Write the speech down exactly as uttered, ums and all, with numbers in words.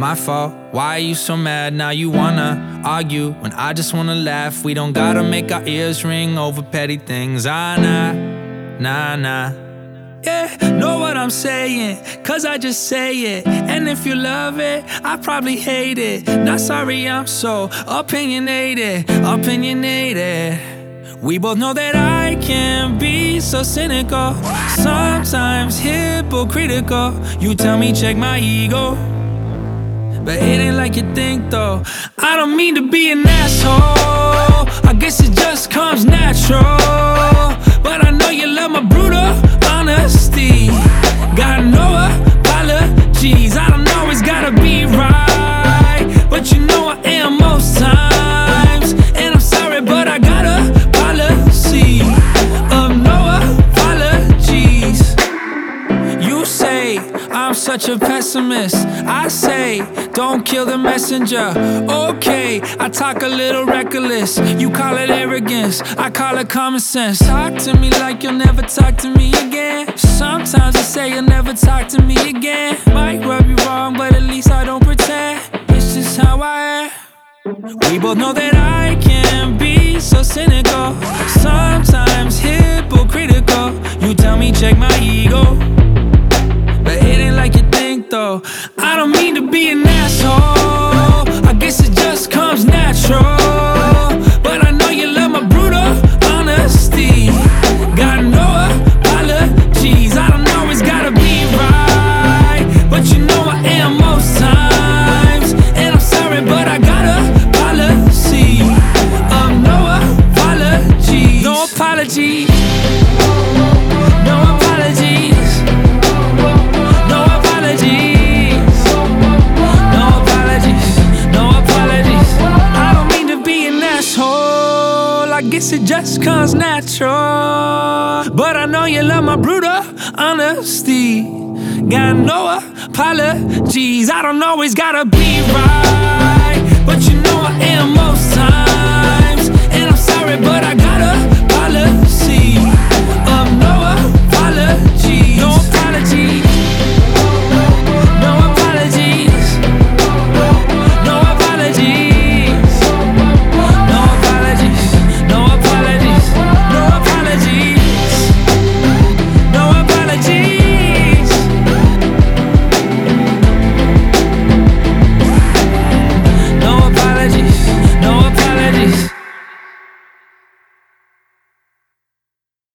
my fault. Why are you so mad? Now you wanna argue when I just wanna laugh. We don't gotta make our ears ring over petty things. Ah, nah, nah, nah. Yeah, know what I'm saying, cause I just say it. And if you love it, I probably hate it. Not sorry, I'm so opinionated, opinionated. We both know that I can be so cynical, sometimes hypocritical. You tell me check my ego, but it ain't like you think though. I don't mean to be an asshole, I guess it just comes natural. But I know you love my brutal honesty. Got no apologies, I don't always gotta be right, but you know I am most times. And I'm sorry, but I got a policy of no apologies. You say I'm such a pessimist, I say don't kill the messenger. Okay, I talk a little reckless, you call it arrogance, I call it common sense. Talk to me like you'll never talk to me again. Sometimes I say you'll never talk to me again. Might rub you wrong, but at least I don't pretend. It's just how I am. We both know that I can be so cynical, sometimes hypocritical. You tell me check my ego, but it ain't like you think though. I don't mean to be an asshole, I guess it just comes natural. But I know you love my brutal honesty. Got no apologies, I don't always gotta be right, but you know I am most times. And I'm sorry, but I got a policy of no apologies. No apologies, no apologies, no apologies, no apologies, no apologies. I don't mean to be an asshole, I guess it just comes natural. But I know you love my brutal honesty. Got no apologies, I don't always gotta be right, but you